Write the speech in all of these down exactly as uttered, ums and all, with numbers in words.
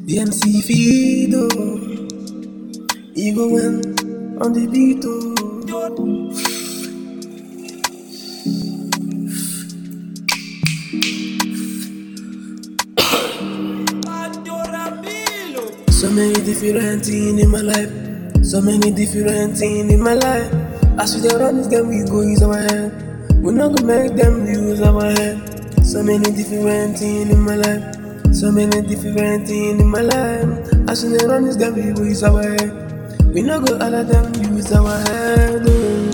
The M C Fido, he go win on the beat. Oh. So many different things in my life, so many different things in my life. As we dey run this game, we go use our head. We not gonna make them use our head. So many different things in my life, so many different things in my life. As we dey run this game, we go use our head. We not gonna let them use our head. Oh.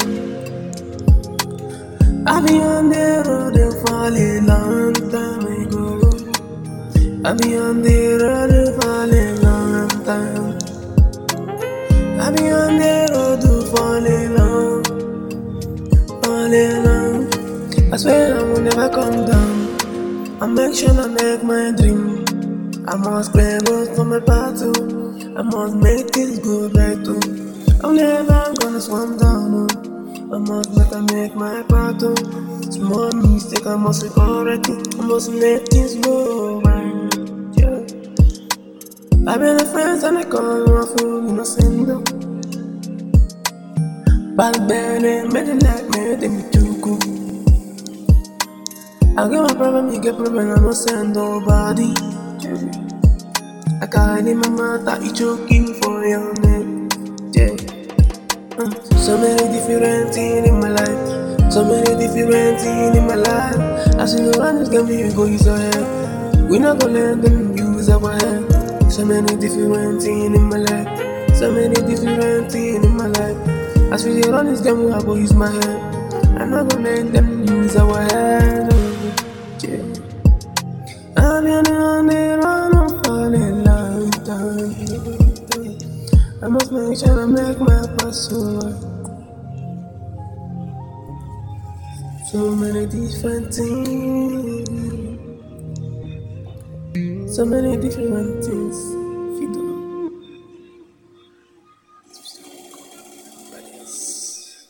I be on the road and fall a long time ago. I be on the road and fall a long time. I be on the road to fall in love, fall in love. I swear I will never come down. I make sure I make my dream. I must play both for my battle. I must make things go right too. I'm never gonna swim down. Oh. I must make I make my battle. Small mistake I must correct it. I must make things go right. Yeah. I've been a friend and I call my fool innocent though. Bad belly, made it like me, they be too cool. I get my problem, you get problem, I don't send nobody. I can't in my mouth, I choking for your name. Yeah. Uh, So many different things in my life, so many different things in my life. As you know, run this game, you go use your head. We not gonna let them use our head. So many different things in my life, so many different things in my life. As we dey run this game, I go use my head. I'm not gonna let them use our head. Oh, yeah. I've been on the run and fall a long time. I must make sure I make my pass right. So many different things, so many different things.